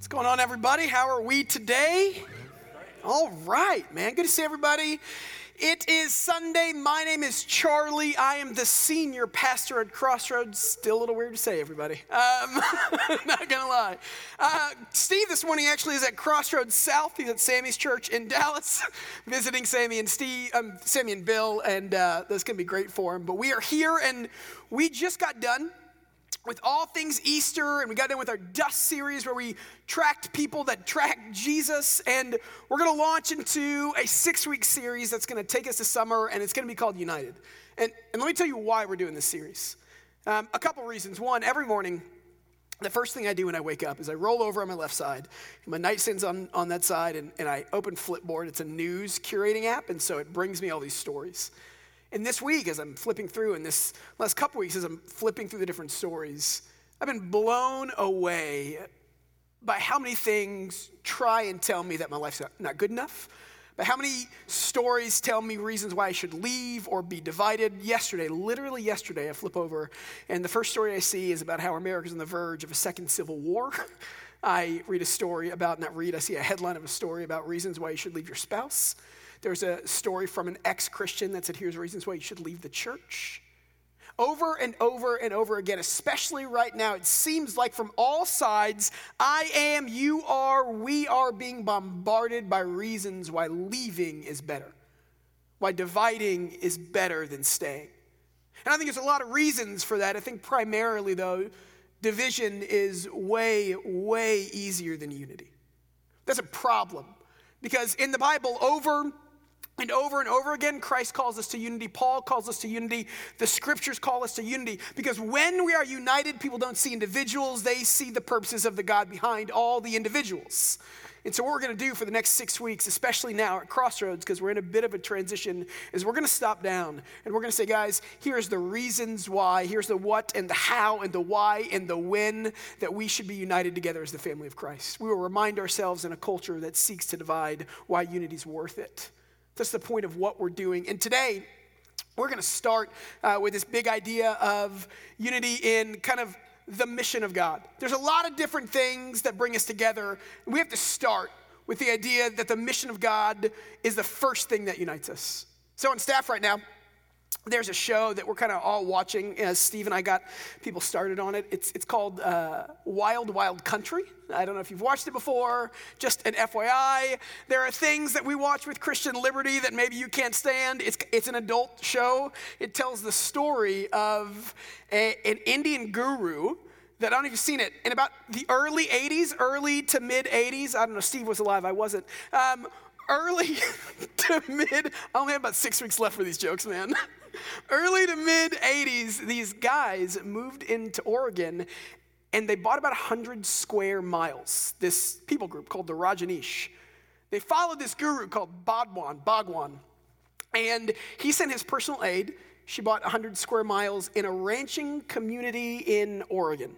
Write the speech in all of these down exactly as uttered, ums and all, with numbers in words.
What's going on, everybody? How are we today? All right, man. Good to see everybody. It is Sunday. My name is Charlie. I am the senior pastor at Crossroads. Still a little weird to say, everybody. Um, not gonna lie. Uh, Steve this morning actually is at Crossroads South. He's at Sammy's church in Dallas, visiting Sammy and Steve, um, Sammy and Bill, and uh, that's gonna be great for him. But we are here, and we just got done with all things Easter, and we got done with our Dust series where we tracked people that tracked Jesus, and we're going to launch into a six-week series that's going to take us to summer, and it's going to be called United. And, and let me tell you why we're doing this series. Um, a couple reasons. One, every morning, the first thing I do when I wake up is I roll over on my left side, and my nightstand's on, on that side, and, and I open Flipboard. It's a news curating app, and so it brings me all these stories. And this week, as I'm flipping through, and this last couple weeks, as I'm flipping through the different stories, I've been blown away by how many things try and tell me that my life's not, not good enough, but how many stories tell me reasons why I should leave or be divided. Yesterday, literally yesterday, I flip over, and the first story I see is about how America's on the verge of a second civil war. I read a story about, not read, I see a headline of a story about reasons why you should leave your spouse. There's a story from an ex-Christian that said, here's reasons why you should leave the church. Over and over and over again, especially right now, it seems like from all sides, I am, you are, we are being bombarded by reasons why leaving is better, why dividing is better than staying. And I think there's a lot of reasons for that. I think primarily, though, division is way, way easier than unity. That's a problem. Because in the Bible, over and over and over again, Christ calls us to unity. Paul calls us to unity. The scriptures call us to unity. Because when we are united, people don't see individuals. They see the purposes of the God behind all the individuals. And so what we're going to do for the next six weeks, especially now at Crossroads, because we're in a bit of a transition, is we're going to stop down. And we're going to say, guys, here's the reasons why. Here's the what and the how and the why and the when that we should be united together as the family of Christ. We will remind ourselves in a culture that seeks to divide why unity is worth it. That's the point of what we're doing. And today, we're going to start uh, with this big idea of unity in kind of the mission of God. There's a lot of different things that bring us together. And we have to start with the idea that the mission of God is the first thing that unites us. So on staff right now, there's a show that we're kind of all watching. As Steve and I got people started on it. It's it's called uh, Wild Wild Country. I don't know if you've watched it before. Just an F Y I. There are things that we watch with Christian Liberty that maybe you can't stand. It's it's an adult show. It tells the story of a, an Indian guru that I don't know if you've seen it. In about the early eighties, early to mid eighties. I don't know, Steve was alive, I wasn't. Um, early to mid, I only have about six weeks left for these jokes, man. Early to mid eighties, these guys moved into Oregon and they bought about one hundred square miles, this people group called the Rajneesh. They followed this guru called Bhagwan, Bhagwan, and he sent his personal aide. She bought one hundred square miles in a ranching community in Oregon.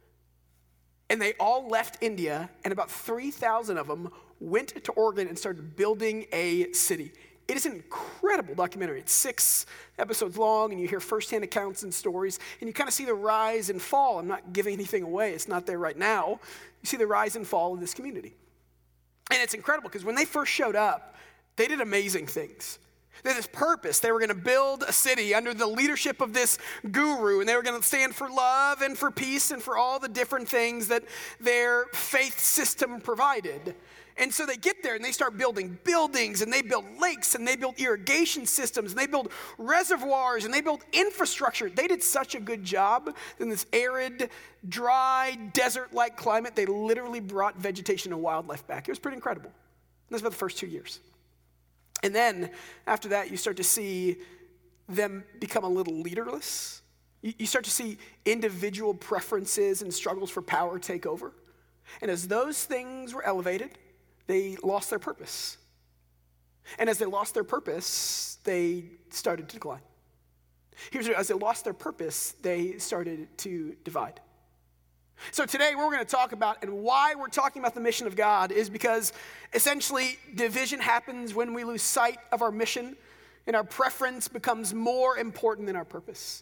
And they all left India, and about three thousand of them went to Oregon and started building a city. It is an incredible documentary. It's six episodes long, and you hear firsthand accounts and stories, and you kind of see the rise and fall. I'm not giving anything away. It's not there right now. You see the rise and fall of this community. And it's incredible, because when they first showed up, they did amazing things. They had this purpose. They were going to build a city under the leadership of this guru, and they were going to stand for love and for peace and for all the different things that their faith system provided. And so they get there and they start building buildings, and they build lakes, and they build irrigation systems, and they build reservoirs, and they build infrastructure. They did such a good job in this arid, dry, desert-like climate. They literally brought vegetation and wildlife back. It was pretty incredible. And that's about the first two years. And then after that, you start to see them become a little leaderless. You, you start to see individual preferences and struggles for power take over. And as those things were elevated, they lost their purpose. And as they lost their purpose, they started to decline. Here's what, as they lost their purpose, they started to divide. So today what we're going to talk about, and why we're talking about the mission of God, is because essentially division happens when we lose sight of our mission and our preference becomes more important than our purpose.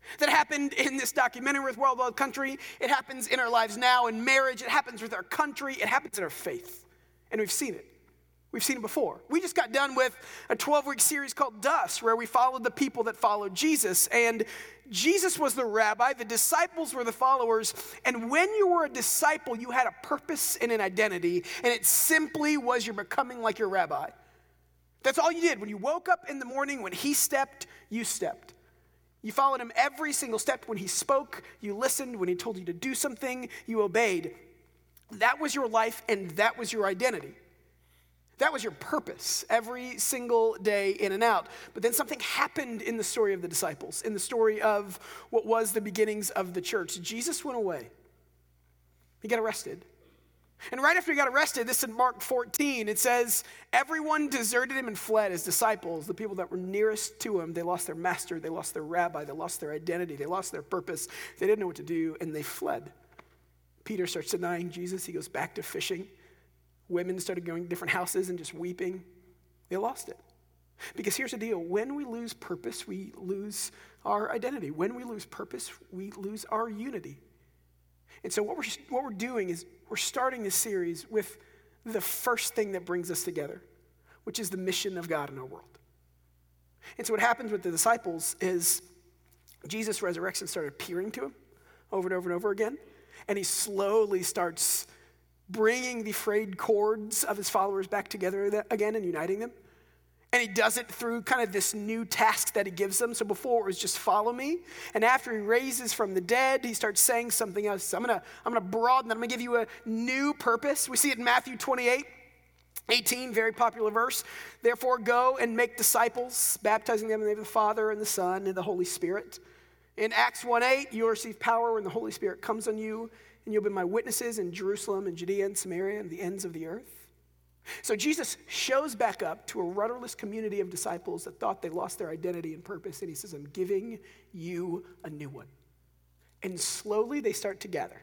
That happened in this documentary with World Wild Country. It happens in our lives now in marriage. It happens with our country. It happens in our faith. And we've seen it. We've seen it before. We just got done with a twelve-week series called Dust, where we followed the people that followed Jesus. And Jesus was the rabbi. The disciples were the followers. And when you were a disciple, you had a purpose and an identity. And it simply was you're becoming like your rabbi. That's all you did. When you woke up in the morning, when he stepped, you stepped. You followed him every single step. When he spoke, you listened. When he told you to do something, you obeyed. That was your life, and that was your identity. That was your purpose every single day in and out. But then something happened in the story of the disciples, in the story of what was the beginnings of the church. Jesus went away. He got arrested. And right after he got arrested, this in Mark fourteen, it says, everyone deserted him and fled. His disciples, the people that were nearest to him, they lost their master, they lost their rabbi, they lost their identity, they lost their purpose. They didn't know what to do, and they fled. Peter starts denying Jesus. He goes back to fishing. Women started going to different houses and just weeping. They lost it. Because here's the deal. When we lose purpose, we lose our identity. When we lose purpose, we lose our unity. And so what we're, what we're doing is we're starting this series with the first thing that brings us together, which is the mission of God in our world. And so what happens with the disciples is Jesus' resurrection started appearing to him over and over and over again. And he slowly starts bringing the frayed cords of his followers back together again and uniting them. And he does it through kind of this new task that he gives them. So before it was just follow me. And after he raises from the dead, he starts saying something else. I'm gonna, I'm gonna broaden that. I'm gonna give you a new purpose. We see it in Matthew twenty-eight, eighteen, very popular verse. Therefore go and make disciples, baptizing them in the name of the Father and the Son and the Holy Spirit. In Acts one eight, you'll receive power when the Holy Spirit comes on you, and you'll be my witnesses in Jerusalem and Judea and Samaria and the ends of the earth. So Jesus shows back up to a rudderless community of disciples that thought they lost their identity and purpose, and he says, I'm giving you a new one. And slowly they start to gather.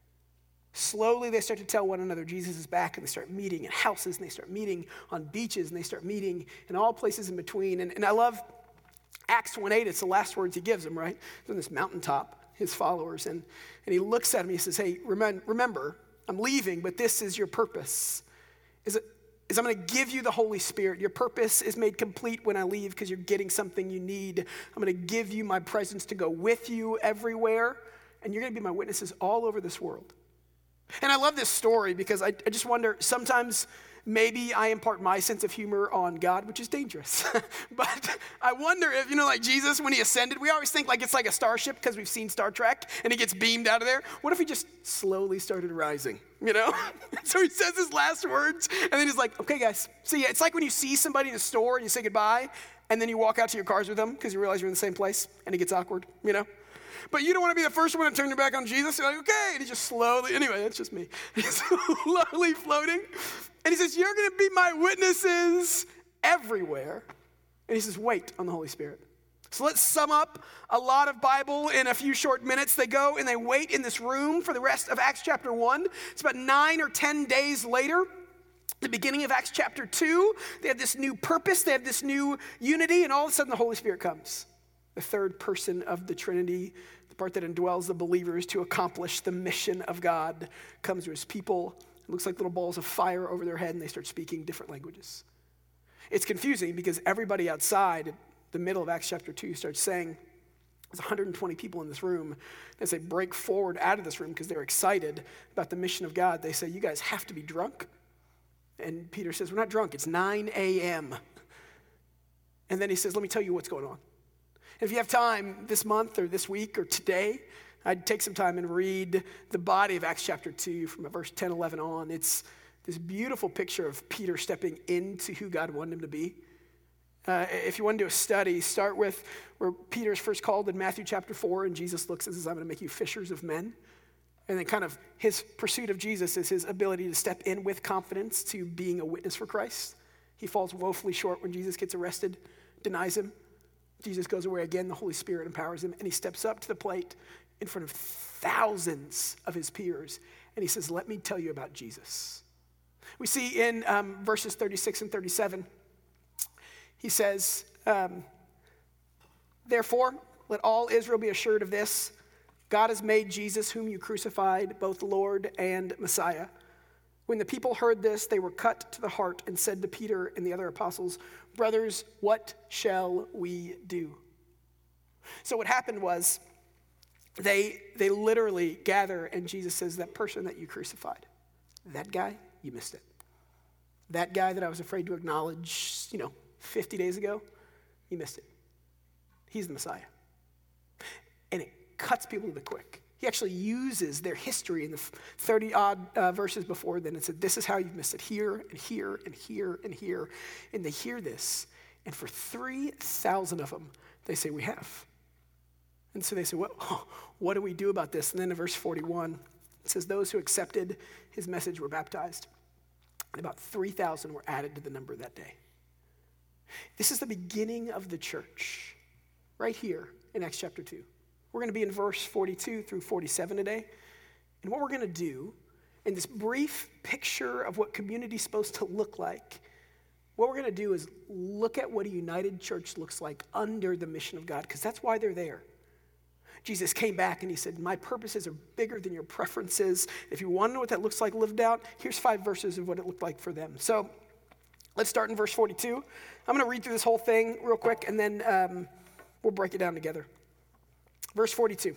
Slowly they start to tell one another Jesus is back, and they start meeting in houses, and they start meeting on beaches, and they start meeting in all places in between. And, and I love Acts one eight, it's the last words he gives them, right? He's on this mountaintop, his followers, and, and he looks at him, he says, hey, remember, I'm leaving, but this is your purpose. Is it is I'm going to give you the Holy Spirit. Your purpose is made complete when I leave because you're getting something you need. I'm going to give you my presence to go with you everywhere, and you're going to be my witnesses all over this world. And I love this story because I, I just wonder, sometimes maybe I impart my sense of humor on God, which is dangerous. But I wonder if, you know, like Jesus, when he ascended, we always think like it's like a starship because we've seen Star Trek and he gets beamed out of there. What if he just slowly started rising, you know? So he says his last words and then he's like, okay, guys, see ya. It's like when you see somebody in a store and you say goodbye and then you walk out to your cars with them because you realize you're in the same place and it gets awkward, you know? But you don't want to be the first one to turn your back on Jesus. You're like, okay. And he just slowly, anyway, that's just me. He's slowly floating. And he says, you're going to be my witnesses everywhere. And he says, wait on the Holy Spirit. So let's sum up a lot of Bible in a few short minutes. They go and they wait in this room for the rest of Acts chapter one. It's about nine or ten days later. The beginning of Acts chapter two, they have this new purpose. They have this new unity. And all of a sudden the Holy Spirit comes. The third person of the Trinity, the part that indwells the believers to accomplish the mission of God, comes to his people. It looks like little balls of fire over their head, and they start speaking different languages. It's confusing because everybody outside, the middle of Acts chapter two, starts saying, there's one hundred twenty people in this room. As they break forward out of this room because they're excited about the mission of God, they say, you guys have to be drunk. And Peter says, we're not drunk. It's nine a.m. And then he says, let me tell you what's going on. If you have time this month or this week or today, I'd take some time and read the body of Acts chapter two from verse ten, eleven on. It's this beautiful picture of Peter stepping into who God wanted him to be. Uh, if you want to do a study, start with where Peter's first called in Matthew chapter four, and Jesus looks and says, I'm going to make you fishers of men. And then kind of his pursuit of Jesus is his ability to step in with confidence to being a witness for Christ. He falls woefully short when Jesus gets arrested, denies him. Jesus goes away again, the Holy Spirit empowers him, and he steps up to the plate in front of thousands of his peers, and he says, let me tell you about Jesus. We see in um, verses thirty-six and thirty-seven, he says, um, therefore, let all Israel be assured of this. God has made Jesus, whom you crucified, both Lord and Messiah." When the people heard this, they were cut to the heart and said to Peter and the other apostles, "Brothers, what shall we do?" So what happened was they, they literally gather, and Jesus says, "That person that you crucified, that guy, you missed it. That guy that I was afraid to acknowledge, you know, fifty days ago, you missed it. He's the Messiah." And it cuts people to the quick. He actually uses their history in the thirty-odd uh, verses before then and said, "This is how you've missed it, here and here and here and here." And they hear this, and for three thousand of them, they say, "We have." And so they say, "What, what do we do about this?" And then in verse forty-one, it says, "Those who accepted his message were baptized, and about three thousand were added to the number that day." This is the beginning of the church, right here in Acts chapter two. We're going to be in verse forty-two through forty-seven today. And what we're going to do in this brief picture of what community is supposed to look like, what we're going to do is look at what a united church looks like under the mission of God, because that's why they're there. Jesus came back and he said, "My purposes are bigger than your preferences." If you want to know what that looks like lived out, here's five verses of what it looked like for them. So let's start in verse forty-two. I'm going to read through this whole thing real quick, and then um, we'll break it down together. Verse forty-two.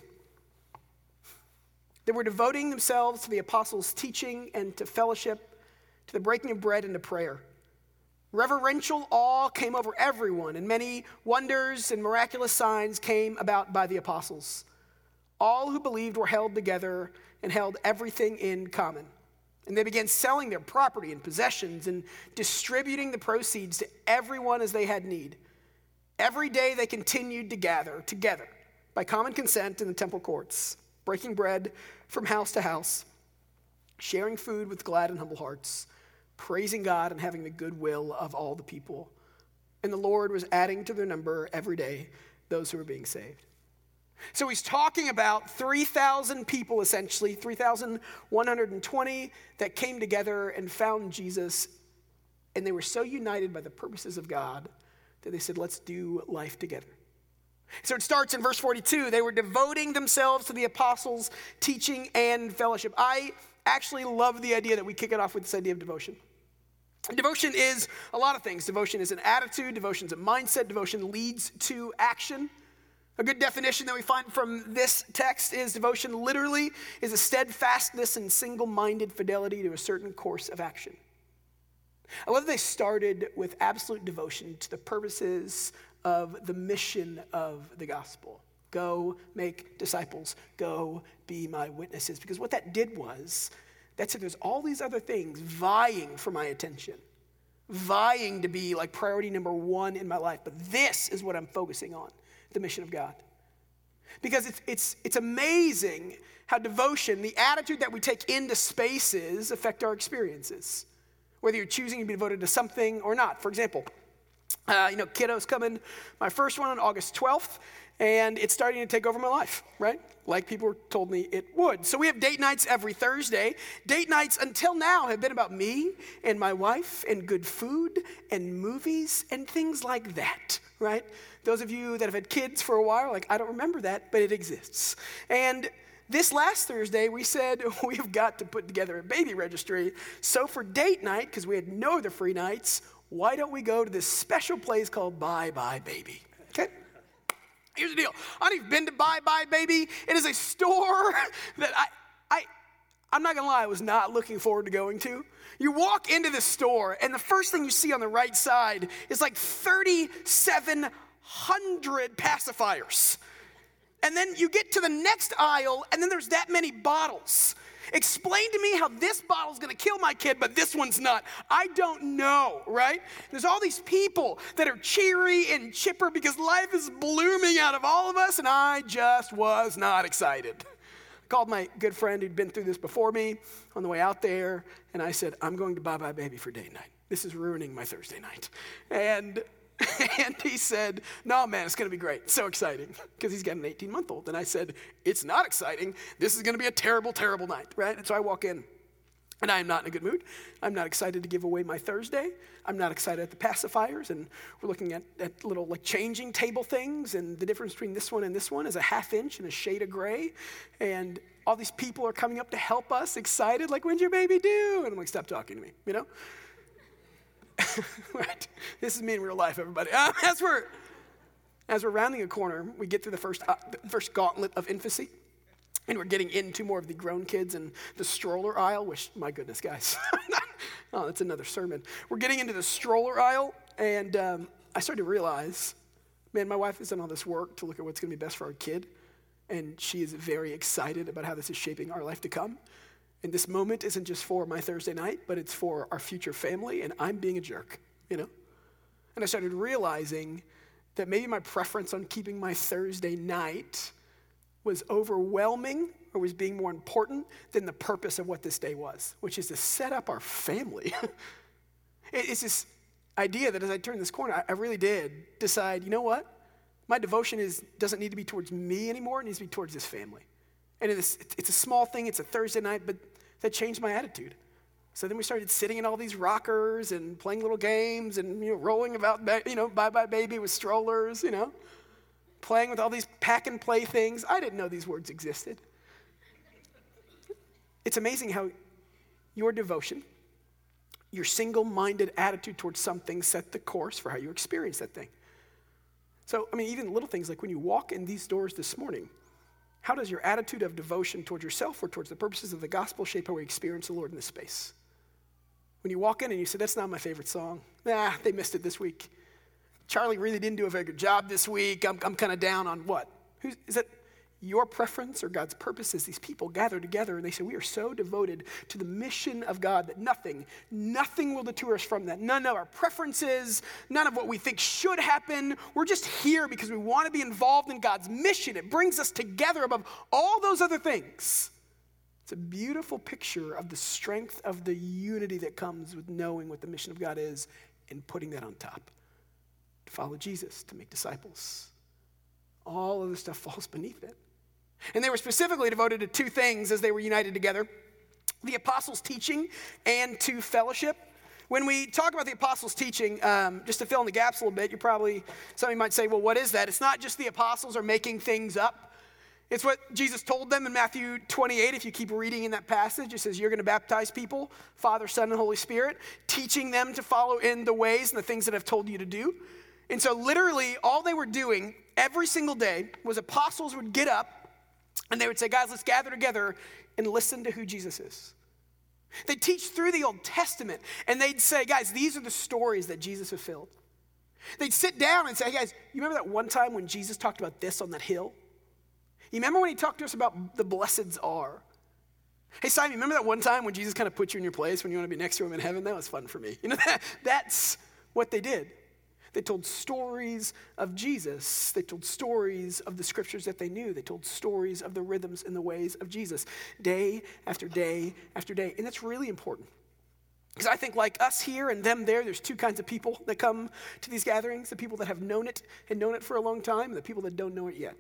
They were devoting themselves to the apostles' teaching and to fellowship, to the breaking of bread and to prayer. Reverential awe came over everyone, and many wonders and miraculous signs came about by the apostles. All who believed were held together and held everything in common. And they began selling their property and possessions and distributing the proceeds to everyone as they had need. Every day they continued to gather together by common consent in the temple courts, breaking bread from house to house, sharing food with glad and humble hearts, praising God and having the goodwill of all the people. And the Lord was adding to their number every day those who were being saved. So he's talking about three thousand people, essentially, three thousand one hundred twenty that came together and found Jesus. And they were so united by the purposes of God that they said, "Let's do life together." So it starts in verse forty-two. They were devoting themselves to the apostles' teaching and fellowship. I actually love the idea that we kick it off with this idea of devotion. Devotion is a lot of things. Devotion is an attitude. Devotion is a mindset. Devotion leads to action. A good definition that we find from this text is devotion literally is a steadfastness and single-minded fidelity to a certain course of action. I love that they started with absolute devotion to the purposes of the mission of the gospel. Go make disciples. Go be my witnesses. Because what that did was, that said there's all these other things vying for my attention, vying to be like priority number one in my life. But this is what I'm focusing on, the mission of God. Because it's, it's, it's amazing how devotion, the attitude that we take into spaces, affect our experiences. Whether you're choosing to be devoted to something or not. For example, uh, you know, kiddo's coming, my first one on August twelfth, and it's starting to take over my life, right? Like people told me it would. So we have date nights every Thursday. Date nights until now have been about me and my wife and good food and movies and things like that, right? Those of you that have had kids for a while, like, I don't remember that, but it exists. And this last Thursday, we said we've got to put together a baby registry. So for date night, because we had no other free nights, why don't we go to this special place called Bye Bye Baby? Okay? Here's the deal. I don't even been to Bye Bye Baby. It is a store that I, I, I'm not gonna lie, I was not looking forward to going to. You walk into this store, and the first thing you see on the right side is like thirty-seven hundred pacifiers. And then you get to the next aisle, and then there's that many bottles. Explain to me how this bottle's gonna kill my kid, but this one's not. I don't know, right? There's all these people that are cheery and chipper because life is blooming out of all of us, and I just was not excited. I called my good friend who'd been through this before me on the way out there, and I said, I'm going to Bye Bye Baby for date night. This is ruining my Thursday night. And And he said, no, man, it's going to be great. So exciting. Because he's got an eighteen-month-old. And I said, it's not exciting. This is going to be a terrible, terrible night, right? And so I walk in. And I am not in a good mood. I'm not excited to give away my Thursday. I'm not excited at the pacifiers. And we're looking at, at little like changing table things. And the difference between this one and this one is a half inch and a shade of gray. And all these people are coming up to help us, excited, like, when's your baby due? And I'm like, stop talking to me, you know? Right. This is me in real life, everybody. Uh, as, we're, as we're rounding a corner, we get through the first, uh, the first gauntlet of infancy. And we're getting into more of the grown kids and the stroller aisle, which, my goodness, guys. Oh, that's another sermon. We're getting into the stroller aisle, and um, I started to realize, man, my wife has done all this work to look at what's going to be best for our kid, and she is very excited about how this is shaping our life to come. And this moment isn't just for my Thursday night, but it's for our future family, and I'm being a jerk, you know? And I started realizing that maybe my preference on keeping my Thursday night was overwhelming or was being more important than the purpose of what this day was, which is to set up our family. It's this idea that as I turned this corner, I really did decide, you know what? My devotion is doesn't need to be towards me anymore. It needs to be towards this family. And it's, it's a small thing. It's a Thursday night, but that changed my attitude. So then we started sitting in all these rockers and playing little games and, you know, rolling about, you know, bye-bye baby with strollers, you know. Playing with all these pack and play things. I didn't know these words existed. It's amazing how your devotion, your single-minded attitude towards something set the course for how you experience that thing. So, I mean, even little things like when you walk in these doors this morning, how does your attitude of devotion towards yourself or towards the purposes of the gospel shape how we experience the Lord in this space? When you walk in and you say, that's not my favorite song. Nah, they missed it this week. Charlie really didn't do a very good job this week. I'm, I'm kind of down on what? Who's, is that your preference or God's purpose as these people gather together and they say, we are so devoted to the mission of God that nothing, nothing will deter us from that. None of our preferences, none of what we think should happen. We're just here because we want to be involved in God's mission. It brings us together above all those other things. It's a beautiful picture of the strength of the unity that comes with knowing what the mission of God is and putting that on top. To follow Jesus, to make disciples. All of the stuff falls beneath it. And they were specifically devoted to two things as they were united together. The apostles' teaching and to fellowship. When we talk about the apostles' teaching, um, just to fill in the gaps a little bit, you probably, some of you might say, well, what is that? It's not just the apostles are making things up. It's what Jesus told them in Matthew twenty-eight. If you keep reading in that passage, it says, you're going to baptize people, Father, Son, and Holy Spirit, teaching them to follow in the ways and the things that I've told you to do. And so literally all they were doing every single day was apostles would get up and they would say, guys, let's gather together and listen to who Jesus is. They'd teach through the Old Testament and they'd say, guys, these are the stories that Jesus fulfilled. They'd sit down and say, hey guys, you remember that one time when Jesus talked about this on that hill? You remember when he talked to us about the blesseds are? Hey, Simon, remember that one time when Jesus kind of put you in your place when you want to be next to him in heaven? That was fun for me. You know, that, that's what they did. They told stories of Jesus. They told stories of the scriptures that they knew. They told stories of the rhythms and the ways of Jesus day after day after day. And that's really important. Because I think like us here and them there, there's two kinds of people that come to these gatherings. The people that have known it and known it for a long time and the people that don't know it yet.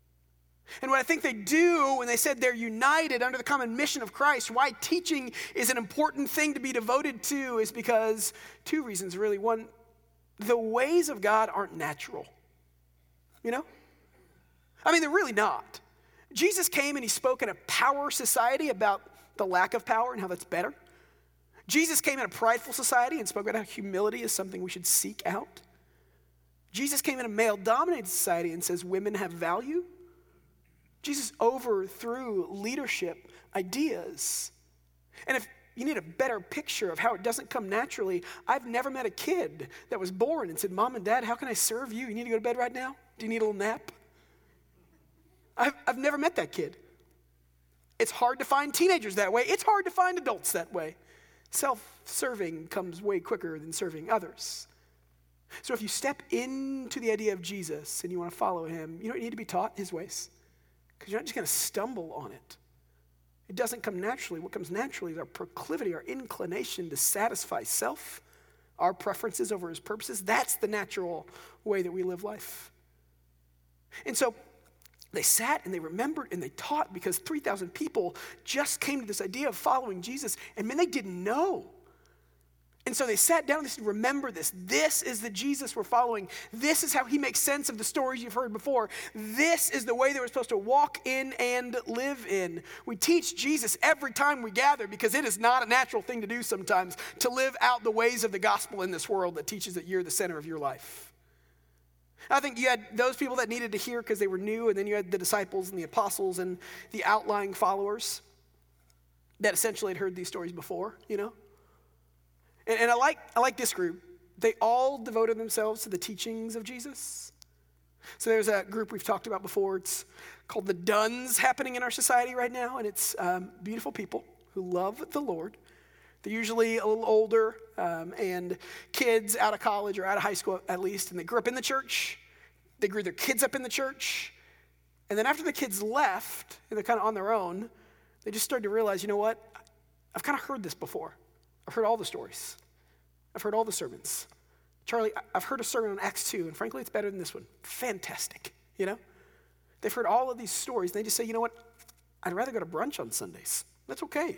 And what I think they do when they said they're united under the common mission of Christ, why teaching is an important thing to be devoted to is because two reasons really. One, the ways of God aren't natural, you know? I mean, they're really not. Jesus came and he spoke in a power society about the lack of power and how that's better. Jesus came in a prideful society and spoke about how humility is something we should seek out. Jesus came in a male-dominated society and says women have value. Jesus overthrew leadership ideas. And if you need a better picture of how it doesn't come naturally, I've never met a kid that was born and said, Mom and Dad, how can I serve you? You need to go to bed right now? Do you need a little nap? I've, I've never met that kid. It's hard to find teenagers that way. It's hard to find adults that way. Self-serving comes way quicker than serving others. So if you step into the idea of Jesus and you want to follow him, you don't need to be taught his ways. Because you're not just going to stumble on it. It doesn't come naturally. What comes naturally is our proclivity, our inclination to satisfy self, our preferences over his purposes. That's the natural way that we live life. And so they sat and they remembered and they taught because three thousand people just came to this idea of following Jesus, and man, they didn't know. And so they sat down and they said, remember this. This is the Jesus we're following. This is how he makes sense of the stories you've heard before. This is the way that we're supposed to walk in and live in. We teach Jesus every time we gather because it is not a natural thing to do sometimes, to live out the ways of the gospel in this world that teaches that you're the center of your life. I think you had those people that needed to hear because they were new, and then you had the disciples and the apostles and the outlying followers that essentially had heard these stories before, you know? And, and I like I like this group. They all devoted themselves to the teachings of Jesus. So there's a group we've talked about before. It's called the Duns happening in our society right now, and it's um, beautiful people who love the Lord. They're usually a little older um, and kids out of college or out of high school at least, and they grew up in the church. They grew their kids up in the church. And then after the kids left, and they're kind of on their own, they just started to realize, you know what? I've kind of heard this before. I've heard all the stories. I've heard all the sermons. Charlie, I've heard a sermon on Acts two, and frankly, it's better than this one. Fantastic, you know? They've heard all of these stories, and they just say, you know what? I'd rather go to brunch on Sundays. That's okay.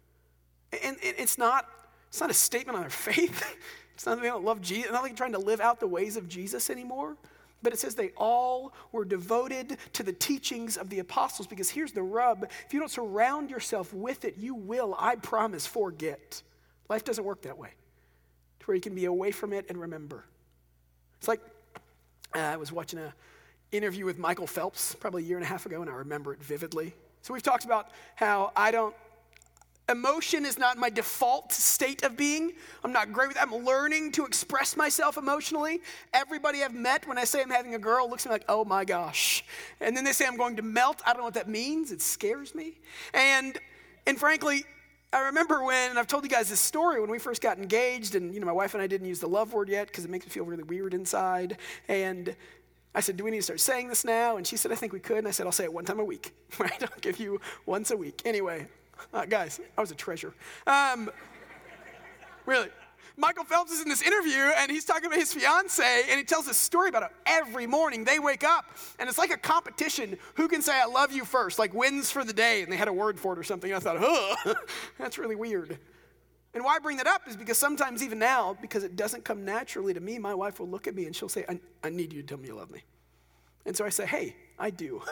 And it's not, it's not a statement on their faith. It's not that they don't love Jesus. It's not like trying to live out the ways of Jesus anymore. But it says they all were devoted to the teachings of the apostles, because here's the rub. If you don't surround yourself with it, you will, I promise, forget. Life doesn't work that way, to where you can be away from it and remember. It's like, uh, I was watching an interview with Michael Phelps probably a year and a half ago, and I remember it vividly. So we've talked about how I don't, emotion is not my default state of being. I'm not great with that. I'm learning to express myself emotionally. Everybody I've met, when I say I'm having a girl, looks at me like, oh my gosh. And then they say I'm going to melt. I don't know what that means. It scares me. And and frankly, I remember when, and I've told you guys this story, when we first got engaged, and you know, my wife and I didn't use the love word yet because it makes me feel really weird inside. And I said, do we need to start saying this now? And she said, I think we could. And I said, I'll say it one time a week, right? I'll give you once a week. Anyway, uh, guys, I was a treasure. Um, really. Michael Phelps is in this interview, and he's talking about his fiance, and he tells this story about how every morning they wake up, and it's like a competition. Who can say I love you first, like wins for the day, and they had a word for it or something. And I thought, oh, that's really weird. And why I bring that up is because sometimes even now, because it doesn't come naturally to me, my wife will look at me and she'll say, I, I need you to tell me you love me. And so I say, hey, I do.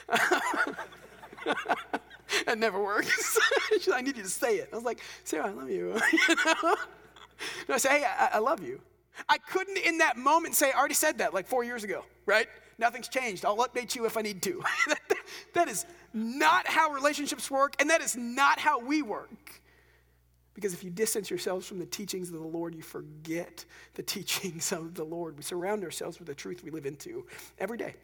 That never works. I need you to say it. I was like, Sarah, I love you. You know? And I say, hey, I, I love you. I couldn't in that moment say, I already said that like four years ago, right? Nothing's changed. I'll update you if I need to. that, that is not how relationships work, and that is not how we work. Because if you distance yourselves from the teachings of the Lord, you forget the teachings of the Lord. We surround ourselves with the truth we live into every day.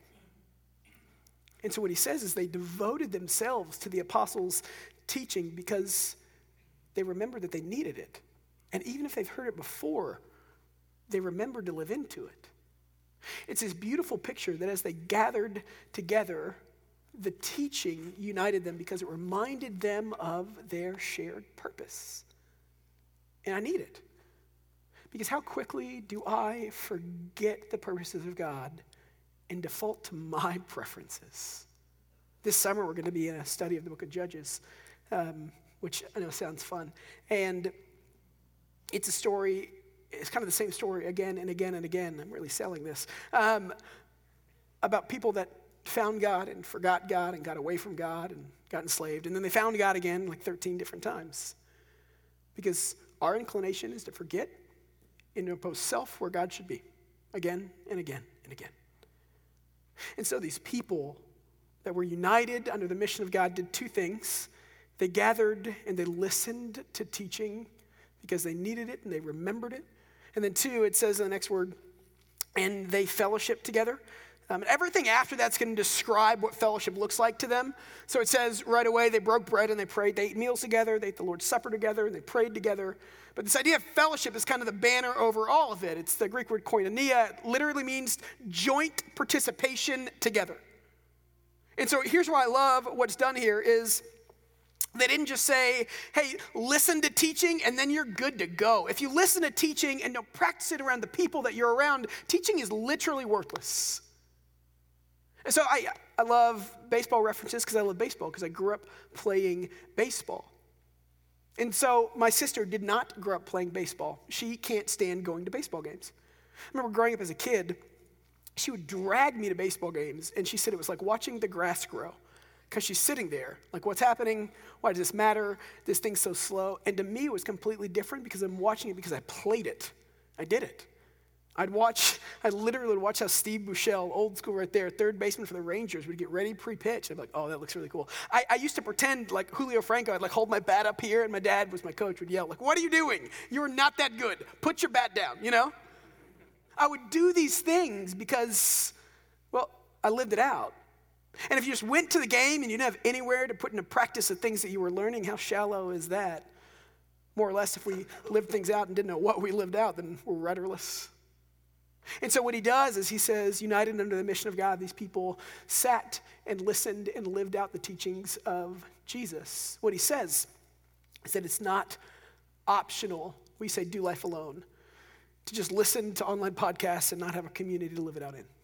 And so what he says is they devoted themselves to the apostles' teaching because they remembered that they needed it. And even if they've heard it before, they remembered to live into it. It's this beautiful picture that as they gathered together, the teaching united them because it reminded them of their shared purpose. And I need it. Because how quickly do I forget the purposes of God and default to my preferences? This summer we're going to be in a study of the book of Judges, um, which I know sounds fun. And it's a story, it's kind of the same story again and again and again. I'm really selling this. Um, about people that found God and forgot God and got away from God and got enslaved. And then they found God again like thirteen different times. Because our inclination is to forget and to impose self where God should be. Again and again and again. And so these people that were united under the mission of God did two things. They gathered and they listened to teaching because they needed it and they remembered it. And then two, it says in the next word, and they fellowshiped together. Um, and everything after that's going to describe what fellowship looks like to them. So it says right away, they broke bread and they prayed. They ate meals together. They ate the Lord's Supper together. And they prayed together. But this idea of fellowship is kind of the banner over all of it. It's the Greek word koinonia. It literally means joint participation together. And so here's why I love what's done here is they didn't just say, hey, listen to teaching and then you're good to go. If you listen to teaching and don't practice it around the people that you're around, teaching is literally worthless. And so I, I love baseball references because I love baseball, because I grew up playing baseball. And so my sister did not grow up playing baseball. She can't stand going to baseball games. I remember growing up as a kid, she would drag me to baseball games, and she said it was like watching the grass grow, because she's sitting there, like, what's happening? Why does this matter? This thing's so slow. And to me, it was completely different because I'm watching it because I played it. I did it. I'd watch, I literally would watch how Steve Buechele, old school right there, third baseman for the Rangers, would get ready pre-pitch. I'd be like, oh, that looks really cool. I, I used to pretend like Julio Franco. I'd like hold my bat up here, and my dad was my coach, would yell, like, what are you doing? You're not that good. Put your bat down, you know? I would do these things because, well, I lived it out. And if you just went to the game and you didn't have anywhere to put into practice the things that you were learning, how shallow is that? More or less, if we lived things out and didn't know what we lived out, then we're rudderless. And so what he does is he says, united under the mission of God, these people sat and listened and lived out the teachings of Jesus. What he says is that it's not optional, we say do life alone, to just listen to online podcasts and not have a community to live it out in.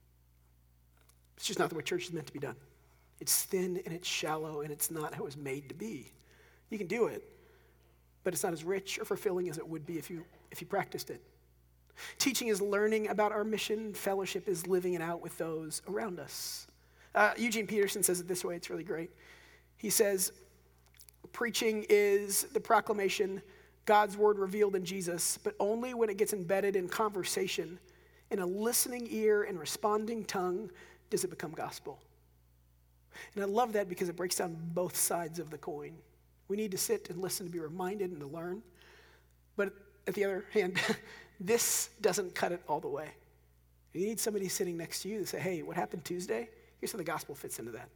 It's just not the way church is meant to be done. It's thin and it's shallow and it's not how it was made to be. You can do it, but it's not as rich or fulfilling as it would be if you if you practiced it. Teaching is learning about our mission. Fellowship is living it out with those around us. Uh, Eugene Peterson says it this way. It's really great. He says, preaching is the proclamation, God's word revealed in Jesus, but only when it gets embedded in conversation, in a listening ear and responding tongue, does it become gospel. And I love that because it breaks down both sides of the coin. We need to sit and listen to be reminded and to learn. But at the other hand, this doesn't cut it all the way. You need somebody sitting next to you to say, hey, what happened Tuesday? Here's how the gospel fits into that.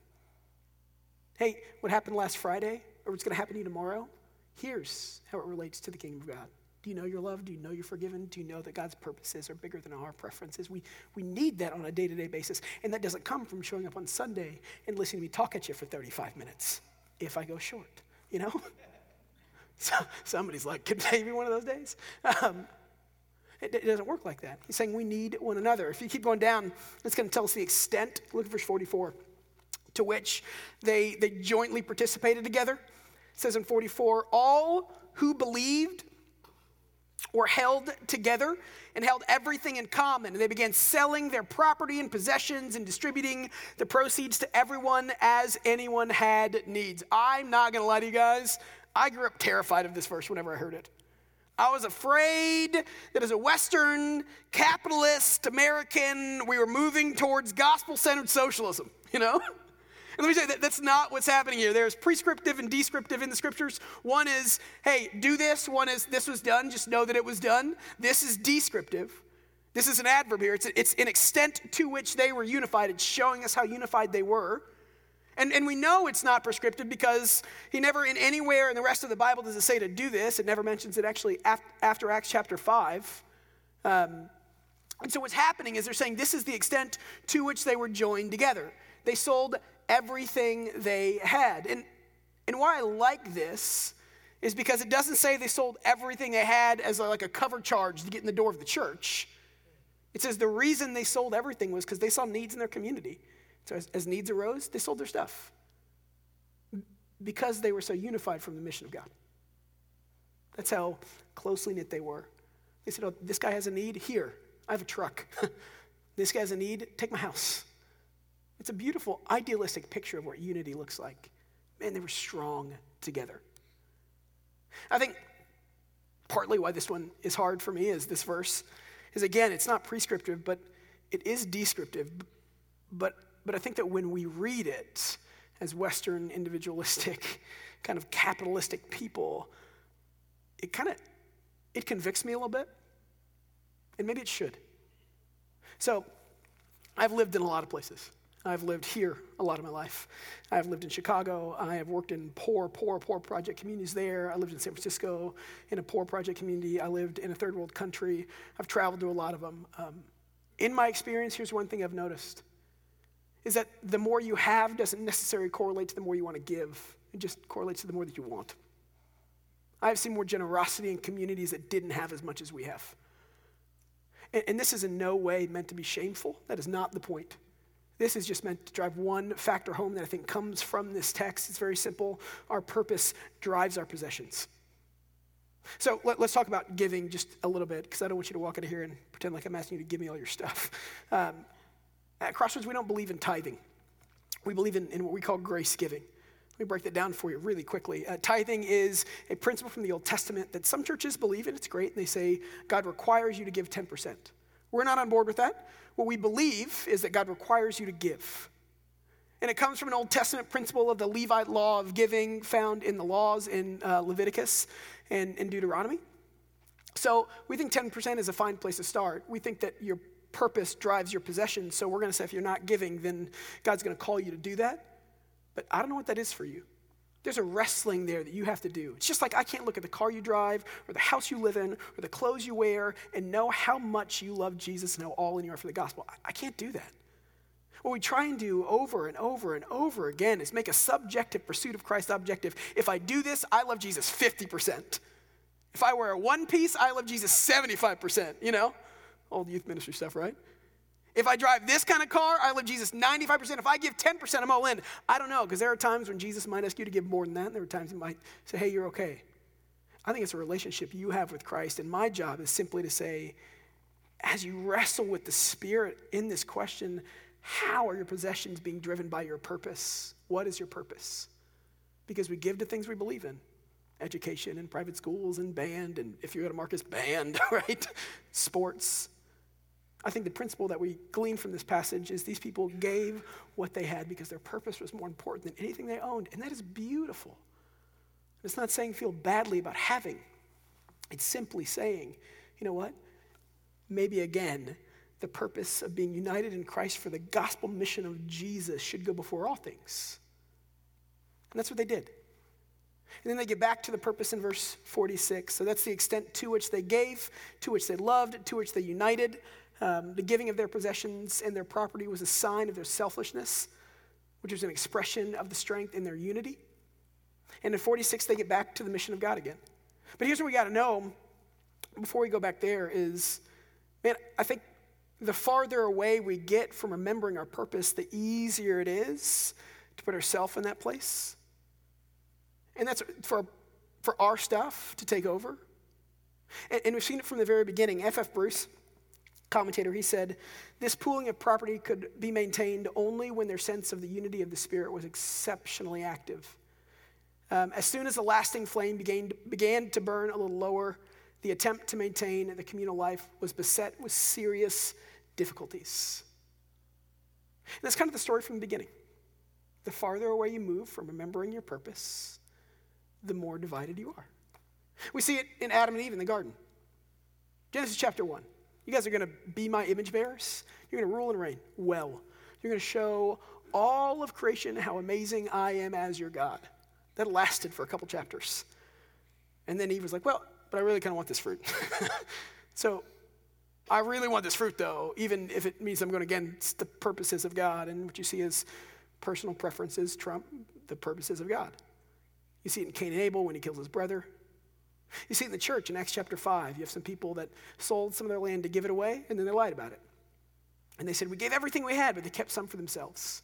Hey, what happened last Friday, or what's going to happen to you tomorrow? Here's how it relates to the kingdom of God. Do you know you're loved? Do you know you're forgiven? Do you know that God's purposes are bigger than our preferences? We we need that on a day-to-day basis, and that doesn't come from showing up on Sunday and listening to me talk at you for thirty-five minutes, if I go short, you know? So somebody's like, could today be one of those days? Um, It, it doesn't work like that. He's saying we need one another. If you keep going down, it's going to tell us the extent. Look at verse forty-four, to which they, they jointly participated together. It says in forty-four, all who believed were held together and held everything in common. And they began selling their property and possessions and distributing the proceeds to everyone as anyone had needs. I'm not going to lie to you guys. I grew up terrified of this verse whenever I heard it. I was afraid that as a Western, capitalist American, we were moving towards gospel-centered socialism, you know? And let me say that that's not what's happening here. There's prescriptive and descriptive in the scriptures. One is, hey, do this. One is, this was done. Just know that it was done. This is descriptive. This is an adverb here. It's, it's an extent to which they were unified. It's showing us how unified they were. And, and we know it's not prescriptive because he never in anywhere in the rest of the Bible does it say to do this. It never mentions it actually after Acts chapter five. Um, and so what's happening is they're saying this is the extent to which they were joined together. They sold everything they had. And, and why I like this is because it doesn't say they sold everything they had as a, like a cover charge to get in the door of the church. It says the reason they sold everything was because they saw needs in their community. So as, as needs arose, they sold their stuff because they were so unified from the mission of God. That's how closely knit they were. They said, oh, this guy has a need, here, I have a truck. This guy has a need, take my house. It's a beautiful, idealistic picture of what unity looks like. Man, they were strong together. I think partly why this one is hard for me is this verse is, again, it's not prescriptive, but it is descriptive. But But I think that when we read it as Western, individualistic, kind of capitalistic people, it kind of, it convicts me a little bit. And maybe it should. So I've lived in a lot of places. I've lived here a lot of my life. I've lived in Chicago. I have worked in poor, poor, poor project communities there. I lived in San Francisco in a poor project community. I lived in a third world country. I've traveled to a lot of them. Um, in my experience, here's one thing I've noticed. Is that the more you have doesn't necessarily correlate to the more you want to give. It just correlates to the more that you want. I've seen more generosity in communities that didn't have as much as we have. And, and this is in no way meant to be shameful. That is not the point. This is just meant to drive one factor home that I think comes from this text. It's very simple. Our purpose drives our possessions. So let, let's talk about giving just a little bit, because I don't want you to walk out of here and pretend like I'm asking you to give me all your stuff. Um, at Crossroads, we don't believe in tithing. We believe in, in what we call grace giving. Let me break that down for you really quickly. Uh, tithing is a principle from the Old Testament that some churches believe in. It's great, and they say God requires you to give ten percent. We're not on board with that. What we believe is that God requires you to give. And it comes from an Old Testament principle of the Levite law of giving found in the laws in uh, Leviticus and in Deuteronomy. So we think ten percent is a fine place to start. We think that your purpose drives your possessions. So we're going to say if you're not giving, then God's going to call you to do that. But I don't know what that is for you. There's a wrestling there that you have to do. It's just like I can't look at the car you drive or the house you live in or the clothes you wear and know how much you love Jesus and how all in you are for the gospel. I, I can't do that. What we try and do over and over and over again is make a subjective pursuit of Christ objective. If I do this, I love Jesus fifty percent. If I wear a one piece, I love Jesus seventy-five percent, you know? Old youth ministry stuff, right? If I drive this kind of car, I love Jesus ninety-five percent. If I give ten percent, I'm all in. I don't know, because there are times when Jesus might ask you to give more than that, and there are times he might say, hey, you're okay. I think it's a relationship you have with Christ, and my job is simply to say, as you wrestle with the Spirit in this question, how are your possessions being driven by your purpose? What is your purpose? Because we give to things we believe in. Education and private schools and band, and if you're at a Marcus, band, right? Sports. I think the principle that we glean from this passage is these people gave what they had because their purpose was more important than anything they owned, and that is beautiful. It's not saying feel badly about having. It's simply saying, you know what? Maybe again, the purpose of being united in Christ for the gospel mission of Jesus should go before all things. And that's what they did. And then they get back to the purpose in verse forty-six. So that's the extent to which they gave, to which they loved, to which they united. Um, the giving of their possessions and their property was a sign of their selflessness, which was an expression of the strength in their unity. And in forty-six, they get back to the mission of God again. But here's what we got to know before we go back there is, man, I think the farther away we get from remembering our purpose, the easier it is to put ourselves in that place. And that's for, for our stuff to take over. And, and we've seen it from the very beginning. F F Bruce, commentator, he said, this pooling of property could be maintained only when their sense of the unity of the Spirit was exceptionally active. Um, as soon as the lasting flame began, began to burn a little lower, the attempt to maintain the communal life was beset with serious difficulties. And that's kind of the story from the beginning. The farther away you move from remembering your purpose, the more divided you are. We see it in Adam and Eve in the garden. Genesis chapter one. You guys are going to be my image bearers. You're going to rule and reign well. You're going to show all of creation how amazing I am as your God. That lasted for a couple chapters. And then Eve was like, well, but I really kind of want this fruit. So I really want this fruit, though, even if it means I'm going against the purposes of God. And what you see is personal preferences trump the purposes of God. You see it in Cain and Abel when he kills his brother. You see it in the church in Acts chapter five. You have some people that sold some of their land to give it away, and then they lied about it. And they said, we gave everything we had, but they kept some for themselves.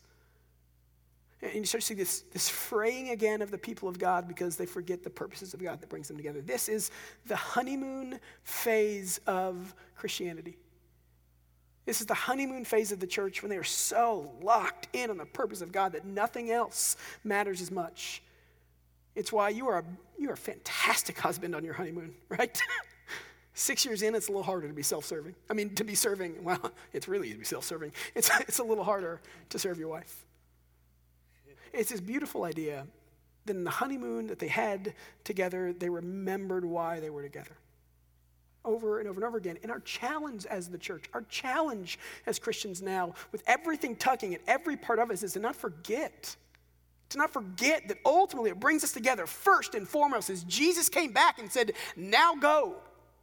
And you start to see this, this fraying again of the people of God because they forget the purposes of God that brings them together. This is the honeymoon phase of Christianity. This is the honeymoon phase of the church when they are so locked in on the purpose of God that nothing else matters as much. It's why you are a, you are a fantastic husband on your honeymoon, right? Six years in, it's a little harder to be self-serving. I mean, to be serving, well, it's really to be self-serving. It's, it's a little harder to serve your wife. It's this beautiful idea that in the honeymoon that they had together, they remembered why they were together. Over and over and over again. And our challenge as the church, our challenge as Christians now, with everything tugging at every part of us, is to not forget. To not forget that ultimately it brings us together first and foremost as Jesus came back and said, now go.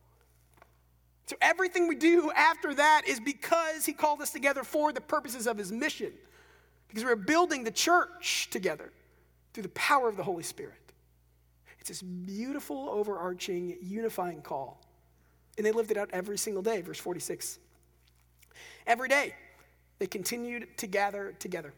So everything we do after that is because he called us together for the purposes of his mission. Because we're building the church together through the power of the Holy Spirit. It's this beautiful, overarching, unifying call. And they lived it out every single day, verse forty-six. Every day, they continued to gather together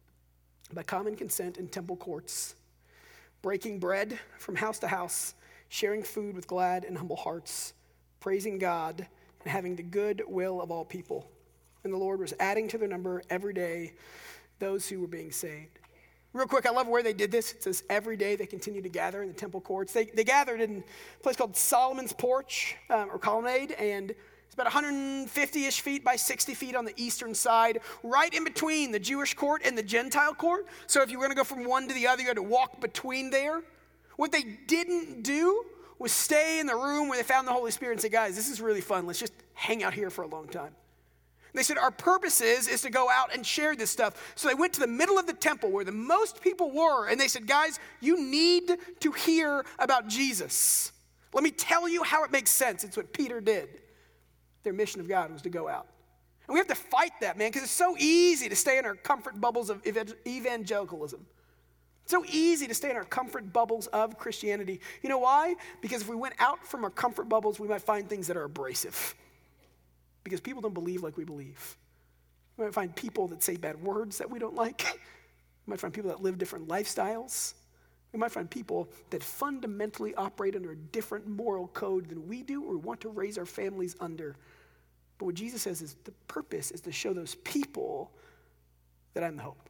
by common consent in temple courts, breaking bread from house to house, sharing food with glad and humble hearts, praising God, and having the good will of all people. And the Lord was adding to their number every day those who were being saved. Real quick, I love where they did this. It says every day they continued to gather in the temple courts. They, they gathered in a place called Solomon's Porch, um, or Colonnade, and it's about one hundred fifty-ish feet by sixty feet on the eastern side, right in between the Jewish court and the Gentile court. So if you were going to go from one to the other, you had to walk between there. What they didn't do was stay in the room where they found the Holy Spirit and say, guys, this is really fun. Let's just hang out here for a long time. They said, our purpose is, is to go out and share this stuff. So they went to the middle of the temple where the most people were, and they said, guys, you need to hear about Jesus. Let me tell you how it makes sense. It's what Peter did. Their mission of God was to go out. And we have to fight that, man, because it's so easy to stay in our comfort bubbles of evangelicalism. It's so easy to stay in our comfort bubbles of Christianity. You know why? Because if we went out from our comfort bubbles, we might find things that are abrasive. Because people don't believe like we believe. We might find people that say bad words that we don't like. We might find people that live different lifestyles. We might find people that fundamentally operate under a different moral code than we do, or we want to raise our families under. But what Jesus says is the purpose is to show those people that I'm the hope.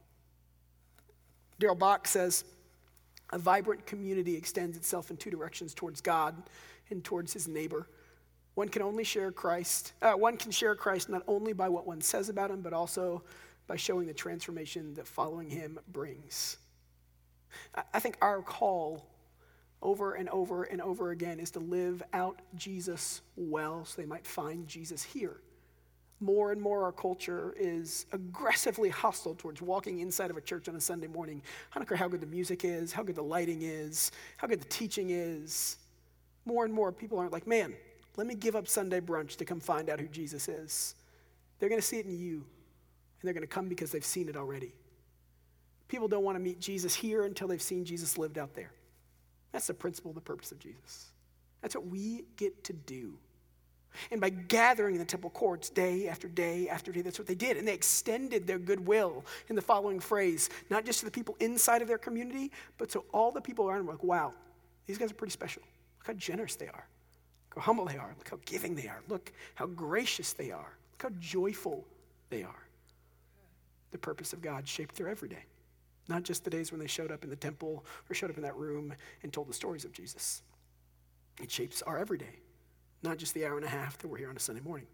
Darrell Bock says, a vibrant community extends itself in two directions, towards God and towards his neighbor. One can only share Christ, uh, one can share Christ not only by what one says about him, but also by showing the transformation that following him brings. I, I think our call over and over and over again is to live out Jesus well so they might find Jesus here. More and more our culture is aggressively hostile towards walking inside of a church on a Sunday morning. I don't care how good the music is, how good the lighting is, how good the teaching is. More and more people aren't like, man, let me give up Sunday brunch to come find out who Jesus is. They're going to see it in you, and they're going to come because they've seen it already. People don't want to meet Jesus here until they've seen Jesus lived out there. That's the principle, the purpose of Jesus. That's what we get to do. And by gathering in the temple courts day after day after day, that's what they did. And they extended their goodwill in the following phrase, not just to the people inside of their community, but to all the people around them. Like, wow, these guys are pretty special. Look how generous they are. Look how humble they are. Look how giving they are. Look how gracious they are. Look how joyful they are. The purpose of God shaped their everyday. Not just the days when they showed up in the temple or showed up in that room and told the stories of Jesus. It shapes our everyday. Not just the hour and a half that we're here on a Sunday morning.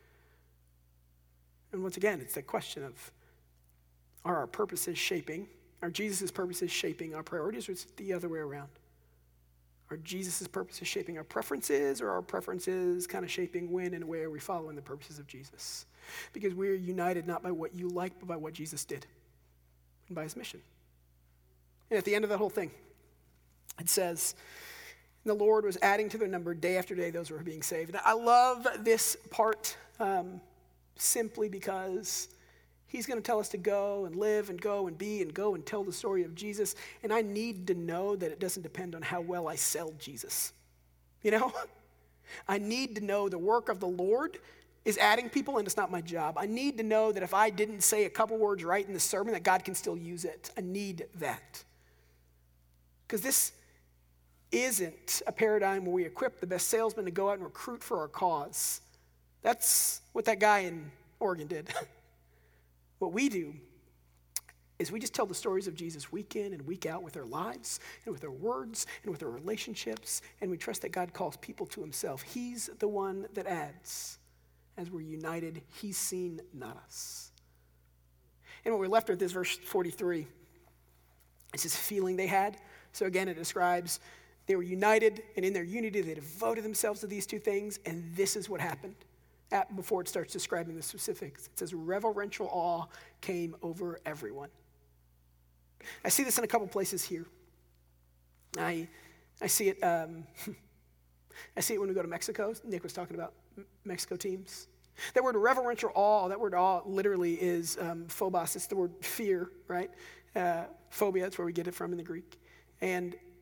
And once again, it's that question of, are our purposes shaping, are Jesus' purposes shaping our priorities, or is it the other way around? Are Jesus' purposes shaping our preferences, or are our preferences kind of shaping when and where we follow in the purposes of Jesus? Because we're united not by what you like, but by what Jesus did and by his mission. And at the end of that whole thing, it says, the Lord was adding to their number day after day those who were being saved. And I love this part um, simply because he's going to tell us to go and live and go and be and go and tell the story of Jesus. And I need to know that it doesn't depend on how well I sell Jesus. You know? I need to know the work of the Lord is adding people, and it's not my job. I need to know that if I didn't say a couple words right in the sermon, that God can still use it. I need that. Because this isn't a paradigm where we equip the best salesman to go out and recruit for our cause. That's what that guy in Oregon did. What we do is we just tell the stories of Jesus week in and week out with our lives and with our words and with our relationships, and we trust that God calls people to himself. He's the one that adds. As we're united, he's seen, not us. And what we're left with is verse forty-three. It's this feeling they had. So again, it describes they were united, and in their unity, they devoted themselves to these two things, and this is what happened. At, before it starts describing the specifics, it says reverential awe came over everyone. I see this in a couple places here. I I see it. Um, I see it when we go to Mexico. Nick was talking about Mexico teams. That word reverential awe. That word awe literally is um, phobos. It's the word fear, right? Uh, phobia. That's where we get it from in the Greek. And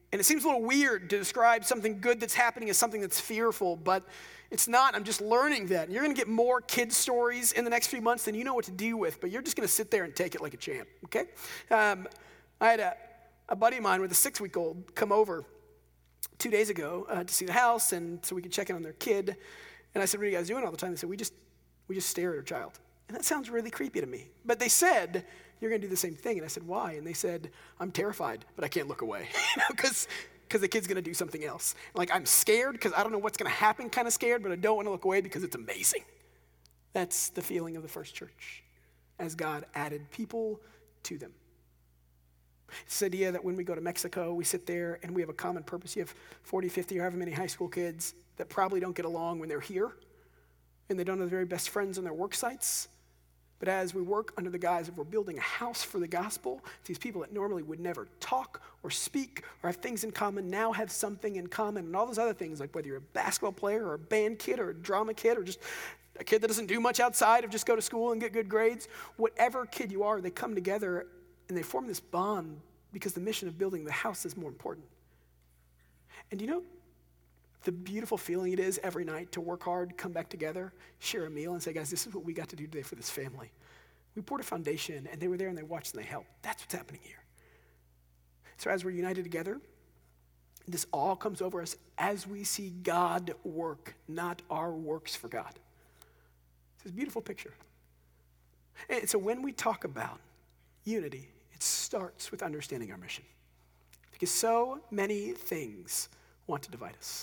And it seems a little weird to describe something good that's happening as something that's fearful, but it's not. I'm just learning that. And you're going to get more kids' stories in the next few months than you know what to do with, but you're just going to sit there and take it like a champ, okay? Um, I had a, a buddy of mine with a six-week-old come over two days ago uh, to see the house, and so we could check in on their kid. And I said, what are you guys doing all the time? They said, we just, we just stare at our child. And that sounds really creepy to me. But they said, you're going to do the same thing. And I said, why? And they said, I'm terrified, but I can't look away, you know, because because the kid's going to do something else. Like, I'm scared because I don't know what's going to happen, kind of scared, but I don't want to look away because it's amazing. That's the feeling of the first church as God added people to them. It's this idea that when we go to Mexico, we sit there and we have a common purpose. You have forty, fifty, or however many high school kids that probably don't get along when they're here, and they don't have the very best friends on their work sites. But as we work under the guise of we're building a house for the gospel, these people that normally would never talk or speak or have things in common now have something in common. And all those other things, like whether you're a basketball player or a band kid or a drama kid or just a kid that doesn't do much outside of just go to school and get good grades, whatever kid you are, they come together and they form this bond because the mission of building the house is more important. And you know the beautiful feeling it is every night to work hard, come back together, share a meal, and say, guys, this is what we got to do today for this family. We poured a foundation, and they were there, and they watched, and they helped. That's what's happening here. So as we're united together, this all comes over us as we see God work, not our works for God. It's a beautiful picture. And so when we talk about unity, it starts with understanding our mission. Because so many things want to divide us.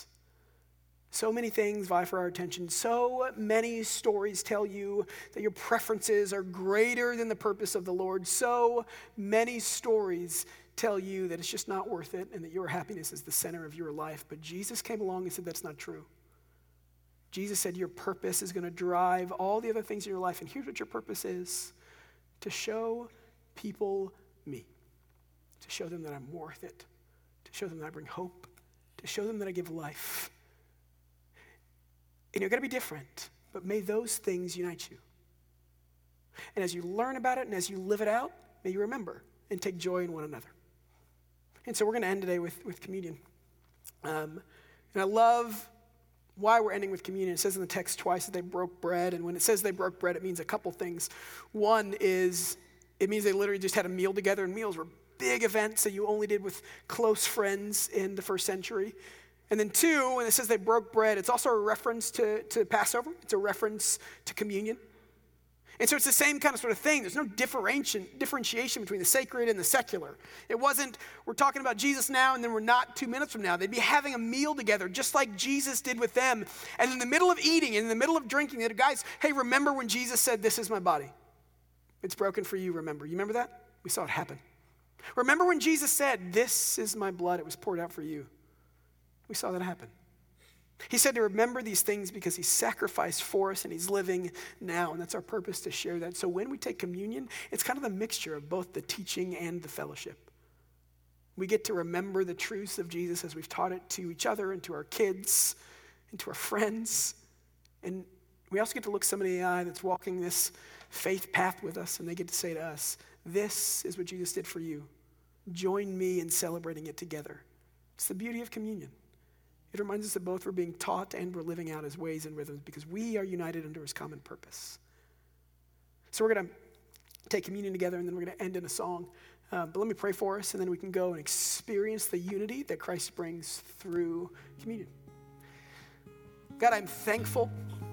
So many things vie for our attention. So many stories tell you that your preferences are greater than the purpose of the Lord. So many stories tell you that it's just not worth it and that your happiness is the center of your life. But Jesus came along and said that's not true. Jesus said your purpose is going to drive all the other things in your life. And here's what your purpose is: to show people me, to show them that I'm worth it, to show them that I bring hope, to show them that I give life. And you're going to be different, but may those things unite you. And as you learn about it and as you live it out, may you remember and take joy in one another. And so we're going to end today with, with communion. Um, and I love why we're ending with communion. It says in the text twice that they broke bread. And when it says they broke bread, it means a couple things. One is it means they literally just had a meal together, and meals were big events that you only did with close friends in the first century. And then two, when it says they broke bread, it's also a reference to, to Passover. It's a reference to communion. And so it's the same kind of sort of thing. There's no differentiation, differentiation between the sacred and the secular. It wasn't, we're talking about Jesus now and then we're not two minutes from now. They'd be having a meal together just like Jesus did with them. And in the middle of eating and in the middle of drinking, they'd guys, hey, remember when Jesus said, this is my body. It's broken for you, remember. You remember that? We saw it happen. Remember when Jesus said, this is my blood, it was poured out for you. We saw that happen. He said to remember these things because he sacrificed for us and he's living now. And that's our purpose, to share that. So when we take communion, it's kind of a mixture of both the teaching and the fellowship. We get to remember the truths of Jesus as we've taught it to each other and to our kids and to our friends. And we also get to look somebody in the eye that's walking this faith path with us, and they get to say to us, this is what Jesus did for you. Join me in celebrating it together. It's the beauty of communion. It reminds us that both we're being taught and we're living out his ways and rhythms because we are united under his common purpose. So we're going to take communion together, and then we're going to end in a song. Uh, but let me pray for us, and then we can go and experience the unity that Christ brings through communion. God, I'm thankful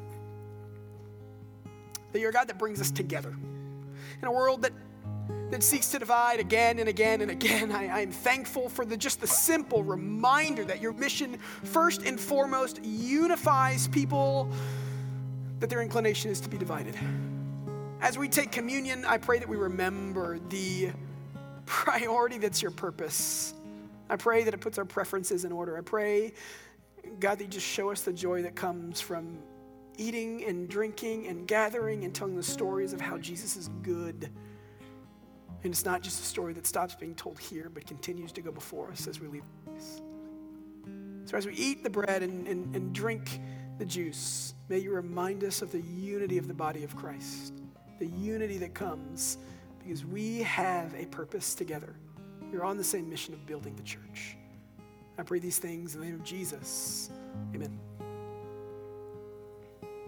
that you're a God that brings us together. In a world that that seeks to divide again and again and again, I, I'm thankful for the just the simple reminder that your mission, first and foremost, unifies people, that their inclination is to be divided. As we take communion, I pray that we remember the priority that's your purpose. I pray that it puts our preferences in order. I pray, God, that you just show us the joy that comes from eating and drinking and gathering and telling the stories of how Jesus is good. And it's not just a story that stops being told here, but continues to go before us as we leave the place. So as we eat the bread and, and, and drink the juice, may you remind us of the unity of the body of Christ, the unity that comes because we have a purpose together. We're on the same mission of building the church. I pray these things in the name of Jesus. Amen.